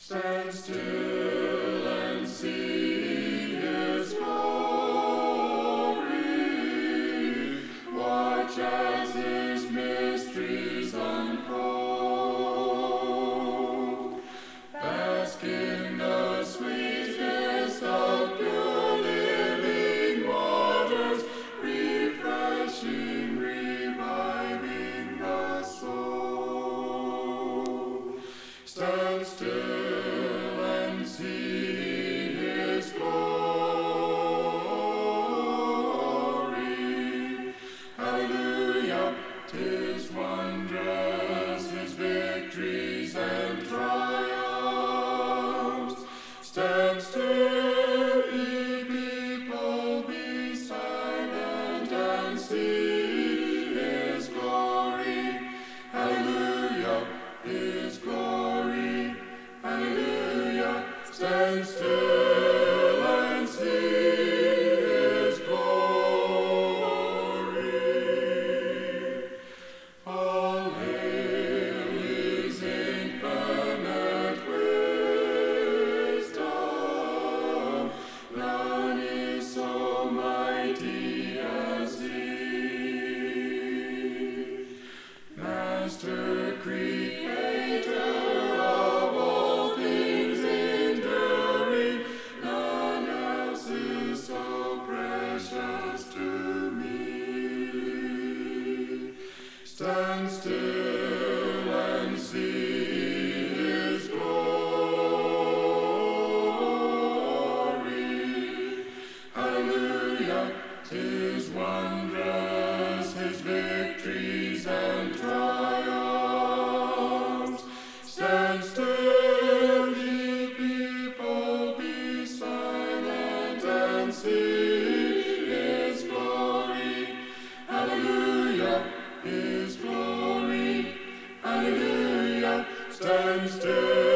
Stand still and see His glory. Watch as His mysteries unfold. Bask in the sweetness of pure living waters, refreshing, reviving the soul. Stand still and see His glory. Hallelujah, 'tis wondrous, His victories and triumphs. Stand still, ye people, be silent and see His glory. Hallelujah, His glory. Hallelujah, stand still and see His glory. All hail His infinite wisdom. None is so mighty as He. Master, Creator of all things enduring, none else is so precious to me. Stand still and see His glory. Hallelujah, 'tis wondrous, His victories and triumphs. Stand still, ye people, be silent and see His glory. Hallelujah, His glory. Hallelujah, stand still.